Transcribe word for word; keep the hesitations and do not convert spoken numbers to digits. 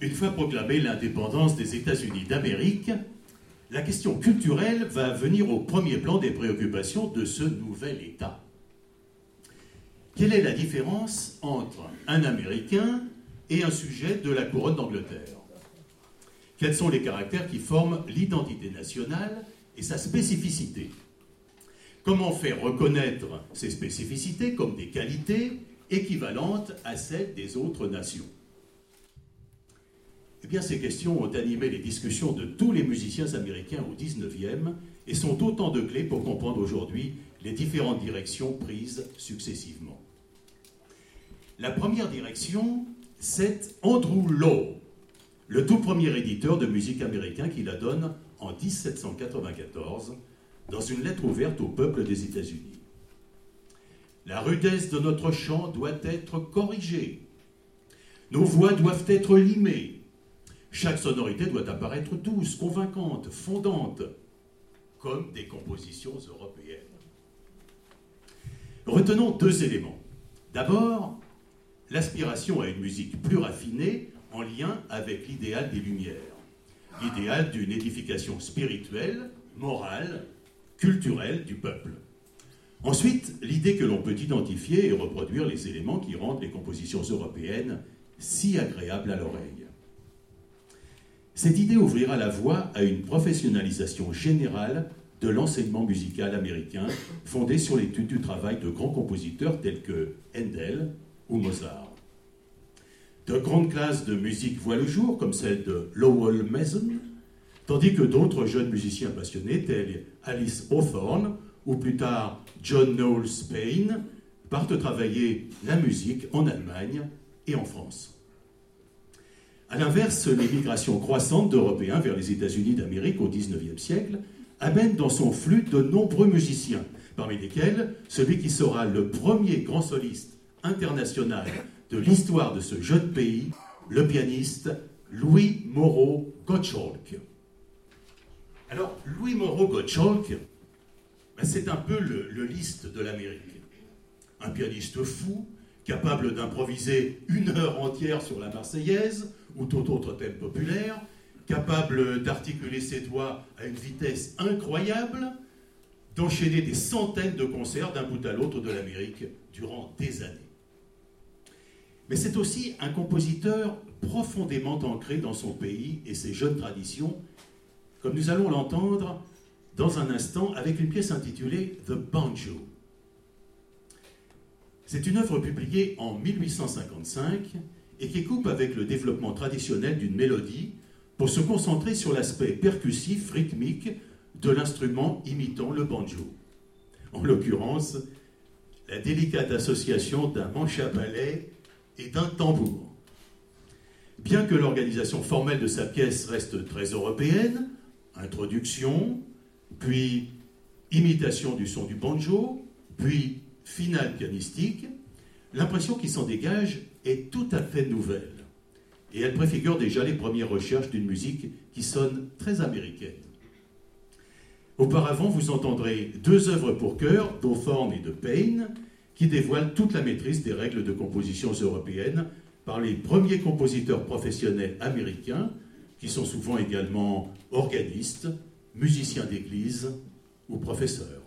Une fois proclamée l'indépendance des États-Unis d'Amérique, la question culturelle va venir au premier plan des préoccupations de ce nouvel État. Quelle est la différence entre un Américain et un sujet de la couronne d'Angleterre? Quels sont les caractères qui forment l'identité nationale et sa spécificité? Comment faire reconnaître ces spécificités comme des qualités équivalentes à celles des autres nations? Eh bien, ces questions ont animé les discussions de tous les musiciens américains au dix-neuvième et sont autant de clés pour comprendre aujourd'hui les différentes directions prises successivement. La première direction, c'est Andrew Lowe, le tout premier éditeur de musique américain qui la donne en dix-sept cent quatre-vingt-quatorze dans une lettre ouverte au peuple des États-Unis. La rudesse de notre chant doit être corrigée. Nos voix doivent être limées. Chaque sonorité doit apparaître douce, convaincante, fondante, comme des compositions européennes. Retenons deux éléments. D'abord, l'aspiration à une musique plus raffinée en lien avec l'idéal des Lumières, l'idéal d'une édification spirituelle, morale, culturelle du peuple. Ensuite, l'idée que l'on peut identifier et reproduire les éléments qui rendent les compositions européennes si agréables à l'oreille. Cette idée ouvrira la voie à une professionnalisation générale de l'enseignement musical américain fondé sur l'étude du travail de grands compositeurs tels que Handel ou Mozart. De grandes classes de musique voient le jour, comme celle de Lowell Mason, tandis que d'autres jeunes musiciens passionnés tels Alice Hawthorne ou plus tard John Knowles Paine partent travailler la musique en Allemagne et en France. A l'inverse, l'émigration croissante d'Européens vers les États-Unis d'Amérique au dix-neuvième siècle amène dans son flux de nombreux musiciens, parmi lesquels celui qui sera le premier grand soliste international de l'histoire de ce jeune pays, le pianiste Louis Moreau Gottschalk. Alors, Louis Moreau Gottschalk, ben c'est un peu le, le Liszt de l'Amérique. Un pianiste fou, capable d'improviser une heure entière sur la Marseillaise ou tout autre thème populaire, capable d'articuler ses doigts à une vitesse incroyable, d'enchaîner des centaines de concerts d'un bout à l'autre de l'Amérique durant des années. Mais c'est aussi un compositeur profondément ancré dans son pays et ses jeunes traditions, comme nous allons l'entendre dans un instant avec une pièce intitulée « The Banjo ». C'est une œuvre publiée en mille huit cent cinquante-cinq et qui coupe avec le développement traditionnel d'une mélodie pour se concentrer sur l'aspect percussif, rythmique de l'instrument imitant le banjo. En l'occurrence, la délicate association d'un manche à balai et d'un tambour. Bien que l'organisation formelle de sa pièce reste très européenne, introduction, puis imitation du son du banjo, puis finale pianistique, l'impression qui s'en dégage est tout à fait nouvelle. Et elle préfigure déjà les premières recherches d'une musique qui sonne très américaine. Auparavant, vous entendrez deux œuvres pour chœur, d'Hawthorne et de Paine, qui dévoilent toute la maîtrise des règles de composition européennes par les premiers compositeurs professionnels américains, qui sont souvent également organistes, musiciens d'église ou professeurs.